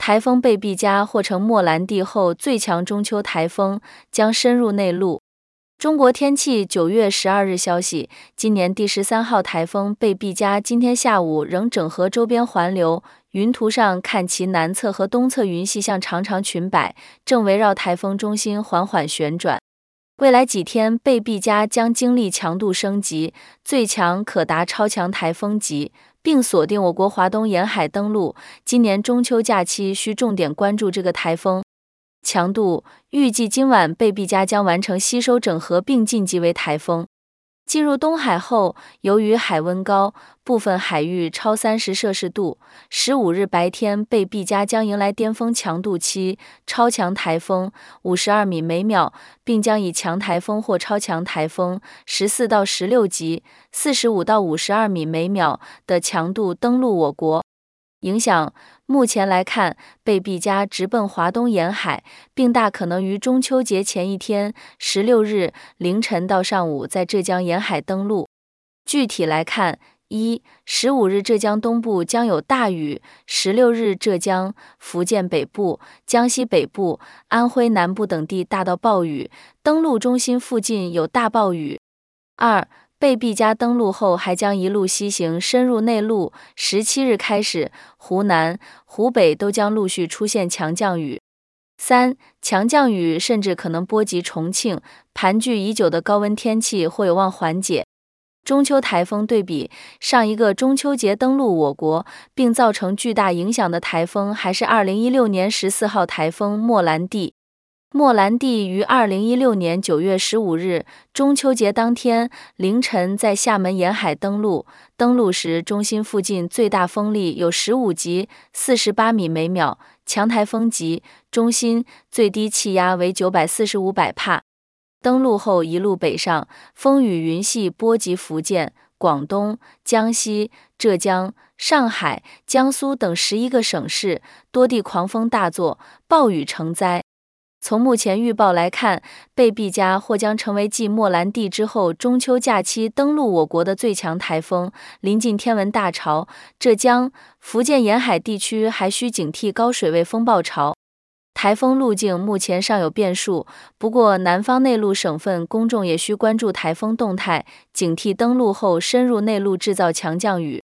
台风贝碧嘉或成莫兰蒂后最强中秋台风，将深入内陆。中国天气9月12日消息，今年第13号台风贝碧嘉今天下午仍整合周边环流，云图上看其南侧和东侧云系像长长裙摆，正围绕台风中心缓缓旋转。未来几天，贝碧嘉将经历强度升级，最强可达超强台风级，并锁定我国华东沿海登陆。今年中秋假期需重点关注这个台风强度，预计今晚贝碧嘉将完成吸收整合并晋级为台风。进入东海后，由于海温高，部分海域超30°C。15日白天，贝碧嘉将迎来巅峰强度期，超强台风52米每秒，并将以强台风或超强台风14到16级，45到52米每秒的强度登陆我国。影响目前来看，贝碧嘉直奔华东沿海，并大可能于中秋节前一天16日凌晨到上午在浙江沿海登陆。具体来看，15日浙江东部将有大雨，16日浙江、福建北部、江西北部、安徽南部等地大到暴雨，登陆中心附近有大暴雨。2. 贝碧嘉登陆后还将一路西行深入内陆，17日开始，湖南、湖北都将陆续出现强降雨。3. 强降雨甚至可能波及重庆，盘踞已久的高温天气或有望缓解。中秋台风对比，上一个中秋节登陆我国并造成巨大影响的台风还是2016年14号台风莫兰蒂。莫兰蒂于2016年9月15日中秋节当天凌晨在厦门沿海登陆，登陆时中心附近最大风力有15级48米每秒，强台风级，中心最低气压为945百帕。登陆后一路北上，风雨云系波及福建、广东、江西、浙江、上海、江苏等11个省市，多地狂风大作，暴雨成灾。从目前预报来看，贝碧嘉或将成为继莫兰蒂之后中秋假期登陆我国的最强台风，临近天文大潮。浙江、福建沿海地区还需警惕高水位风暴潮。台风路径目前尚有变数，不过南方内陆省份公众也需关注台风动态，警惕登陆后深入内陆制造强降雨。